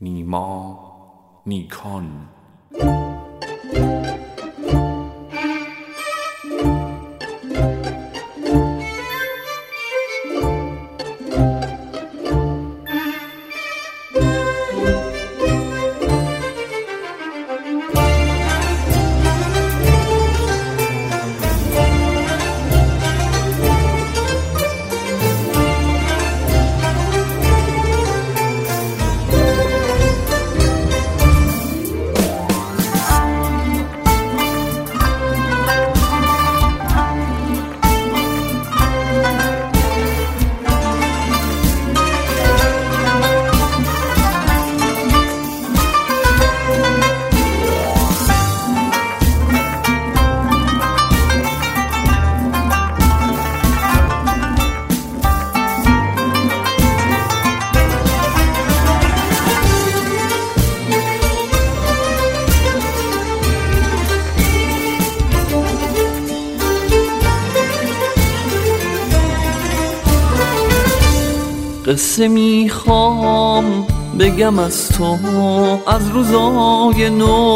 نیما نیکان. قصه میخوام بگم از تو، از روزای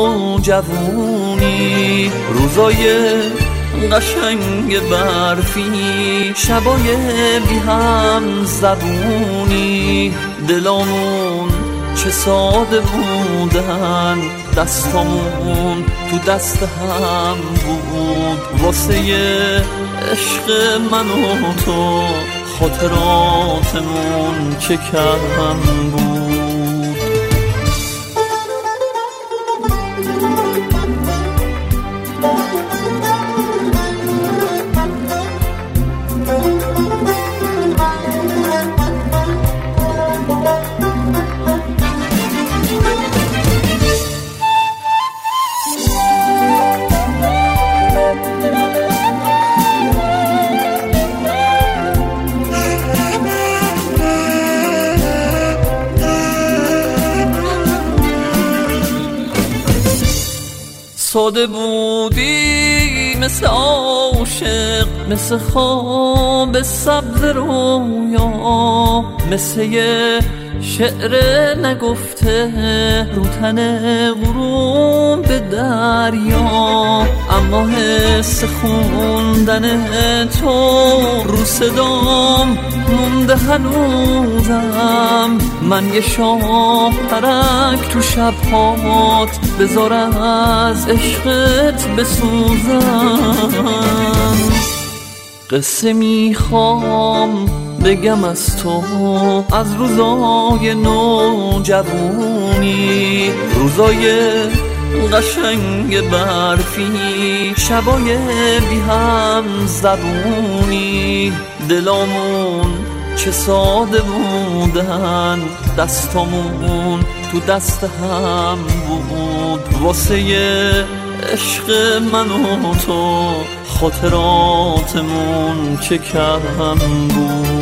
نوجوونی، روزای قشنگ برفی، شبای بی هم زبونی. دلامون چه ساده بودن، دستامون تو دست هم بود، واسه عشق من و تو خاطراتمون چه کم بود. ساده بودی مثل عاشق، مثل خواب سبز رویا، مثل یه شعر نگفته رو تن غروب دریا. اما حس خوندن تو رو صدام مونده هنوزم. من یه شاهرک تو شبهات بذار از عشقت بسوزم. قصه میخوام بگم از تو، از روزای نوجوونی، روزای قشنگ برفی، شبای بی هم زبونی. دلامون چه ساده بودن، دستامون تو دست هم بود، واسه عشق من و تو خاطراتمون چه کم بود.